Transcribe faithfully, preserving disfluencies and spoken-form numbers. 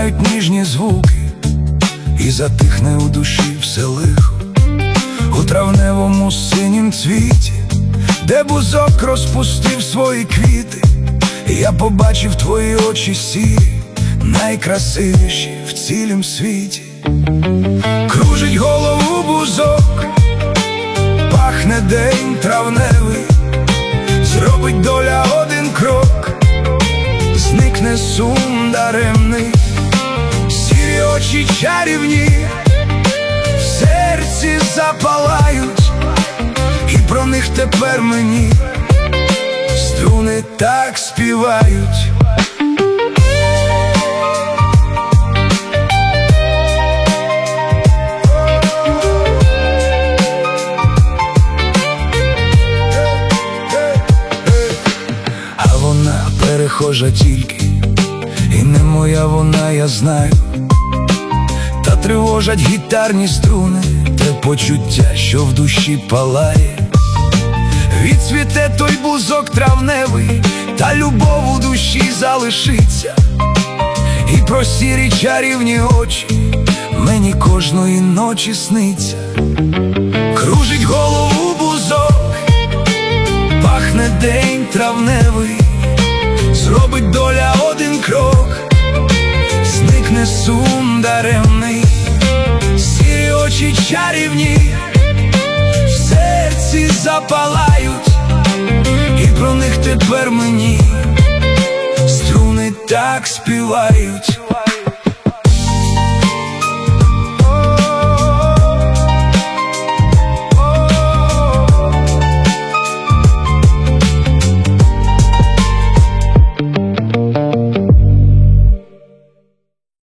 залунають ніжні звуки, і затихне у душі все лихо. У травневому синім цвіті, де бузок розпустив свої квіти, я побачив твої очі сірі, найкрасивіші в цілім світі. Кружить голову бузок, пахне день травневий, зробить доля один крок, зникне сум даремний. Сірі очі чарівні в серці запалають, і про них тепер мені струни так співають. А вона перехожа тільки, і не моя вона, я знаю. Та тривожать гітарні струни, те почуття, що в душі палає. Відцвіте той бузок травневий, та любов у душі залишиться. І про сірі чарівні очі мені кожної ночі сниться. Кружить голову бузок, пахне день травневий, зробить доля один крок, зникне сум даремний. Сірі очі чарівні в серці запалають, і про них тепер мені струни так співають.